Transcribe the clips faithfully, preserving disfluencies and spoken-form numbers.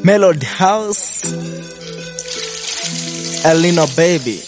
Melody House, Elino baby,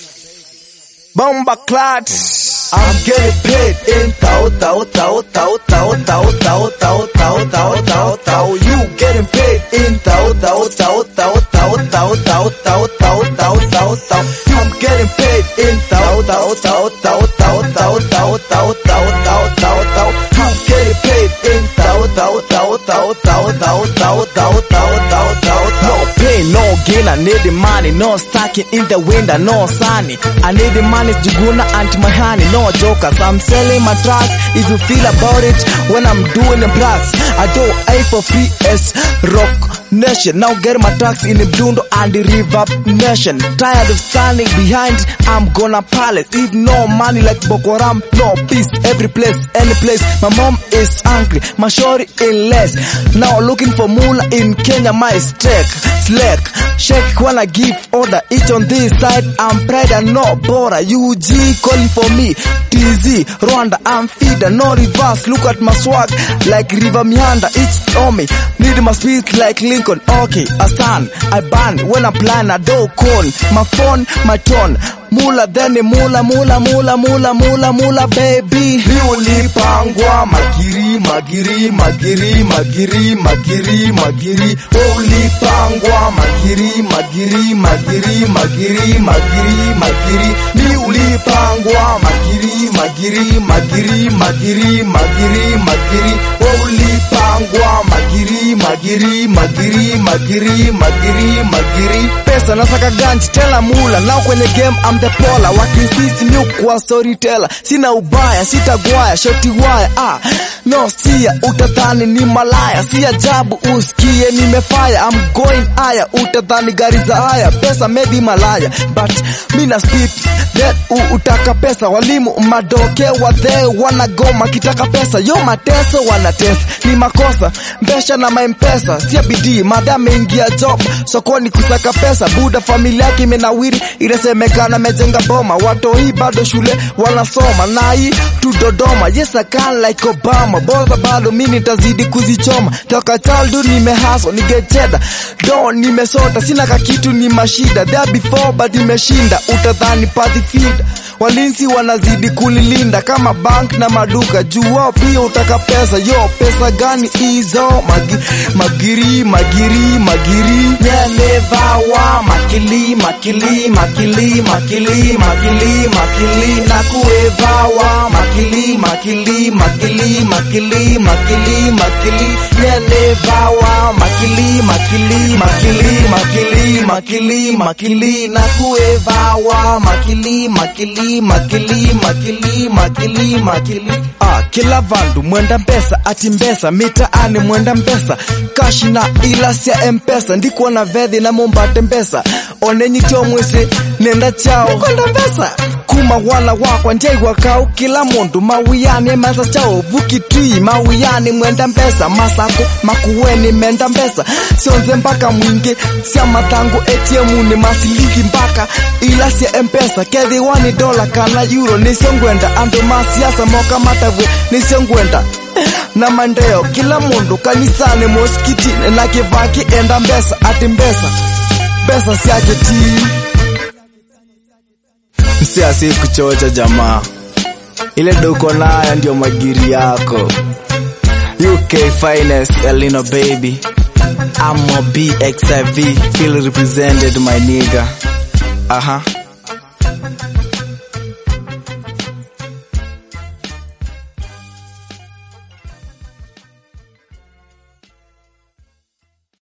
Bomba Clat. I'm getting paid in tao tao tao tao tao tao tao tao tao tao tao tao. You getting paid in tao tao tao tao tao tao tao tao tao tao tao tao. I'm getting paid in tao tao tao tao tao tao tao tao tao tao tao tao. I'm getting paid in tao tao tao tao tao tao tao tao tao tao tao. No pain, no gain, I need the money. No stacking in the window, no sunny. I need the money, Juguna and my honey. No jokers, I'm selling my tracks. If you feel about it, when I'm doing the tracks, I do A for P S Rock Nation. Now get my tracks in the Mdundo and the Reverb Nation. Tired of standing behind, I'm gonna pallet. If no money like Boko Haram, no peace. Every place, any place. My mom is angry, my shorty in less. Now looking for moolah in Kenya, my streak. Slack, shake when I give order. Each on this side, I'm pride and no border. U G calling for me, T Z, Rwanda, I'm feeder, no reverse. Look at my swag, like River Mianda. Each on me, need my speed like Lincoln. Okay, I stand, I ban. When I plan, I do cone. My phone, my tone. Mula then mula mula mula mula mula mula baby. Ulipangwa magiri magiri magiri magiri magiri magiri. Ulipangwa magiri magiri magiri magiri magiri magiri. Ni ulipangwa magiri magiri magiri magiri magiri magiri. Ulipangwa magiri magiri magiri magiri magiri magiri. Pesa nasaka ganji tela mula. Now kwenye game I'm the pola. Wakisisi nyukwa storyteller. Sina ubaya, sitagwaya, shoti waya. Ah, no siya, utadhani ni malaya. Si ajabu usikie nimefire. I'm going higher, utadhani gari za haya. Pesa maybe malaya, but mina speed that u utaka pesa. Walimu madoke wathe wanagoma kitaka pesa. Yo mateso wanatesa, ni makosa. Mbesha na maempesa, siya bidii. Madame ingia job, sokoni kusaka pesa. Buda familia yake imenawiri, inasemekana mejenga boma. Watoi bado shule wanasoma, na hii tu Dodoma. Yes I can like Obama, bora bado mimi nitazidi kuzichoma. Toka childhood nimehaso, nigecheda don nimesota, sina kakitu ni mashida. There before but nimeshinda, utadhani party feed. Walinzi wanazidi kulilinda kama bank na maduka. Juu wao pia utaka pesa. Yo pesa gani hizo? Magi, magiri magiri magiri. Nelevawa makili makili makili makili makili makili. Na kuevawa makili makili makili makili makili makili. Nelevawa makili makili makili makili makili makili. Na kuevawa makili makili makili makili makili makili. Ah, kila vandu mwenda mpesa, ati mbesa mitaani mwenda mpesa. Kashi na ila siya mpesa, ndikuwa na vedhi na mombate mpesa. Onenyi tio mwese, nenda chao kwenda mpesa. Kuma wala wakwa njei wakau, kila mundu mawiyani masa chao. Vuki tui mawiyani mwenda mpesa. Masako makuweni menda mpesa. Sionze mpaka mwingi, siya matangu A T M ni masiliki mpaka ila siya mpesa. Kethi wani dola kana euro, nisongwenda ando masiasa moka matavwe nisongwenda. Na mandeo kila mundu kanisani moskiti na kivaki enda mbesa, ati mbesa pesa siake ti. Msia si kuchocha jamaa, ile duko nayo ndio magiri yako. U K finest Elino baby, I'm a B X I V, feel represented my nigga. Aha.